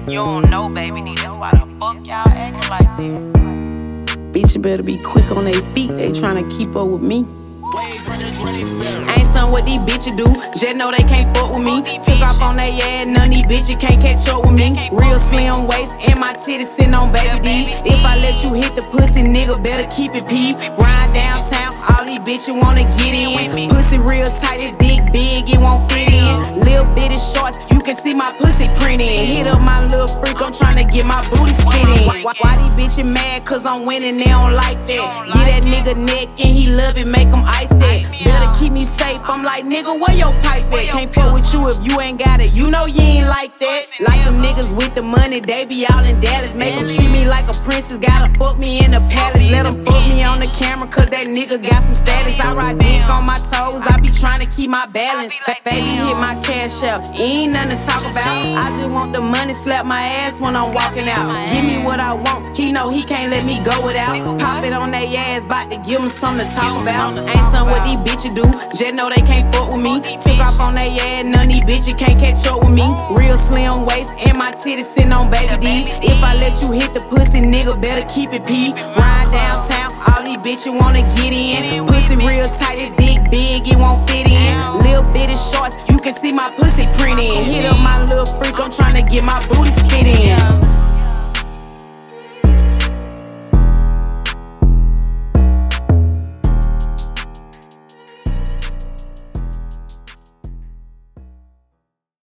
You don't know, baby D, that's why the fuck y'all acting like that. Bitch, you better be quick on they feet, they tryna keep up with me. I ain't stun what these bitches do, just know they can't fuck with me. Took off on they ass, none these bitches can't catch up with me. Real slim waist, and my titties sitting on baby D's. If I let you hit the pussy, nigga, better keep it peeved. Ride downtown, all these bitches wanna get in. Pussy real tight, it's dick big, it won't fit in. Lil' bitty short, you can see my pussy printed. Hit up my little freak, I'm tryna get my booty spit in. Why these bitches mad? Cause I'm winning, they don't like that. Get that nigga neck and he love it, make him ice that. Better keep me safe, I'm like, nigga, where your pipe at? Can't fuck with you if you ain't got it, you know you ain't like that. Like them niggas with the money, they be out in Dallas. Make them treat me like a princess, gotta fuck me in the palace. Let them fuck me on the camera, cause that nigga got some status. I ride dick on my toes, I be trying to keep my balance. Baby, hit my cash out, ain't nothing to talk about. I just want the money, slap my ass when I'm walking out. Give me what I want, he know he can't let me go without. Pop it on they ass, bout to give him something to talk about. Ain't stun what these bitches do, just know they can't fuck with me. Took off on they ass, none these bitches can't catch up with me. Real slim waist, and my titties sitting on baby D's. If I let you hit the pussy, nigga, better keep it pee. Ride downtown, all these bitches wanna get in. Pussy real tight, it's dick big, it won't fit in. Lil' bitty short, you can see my pussy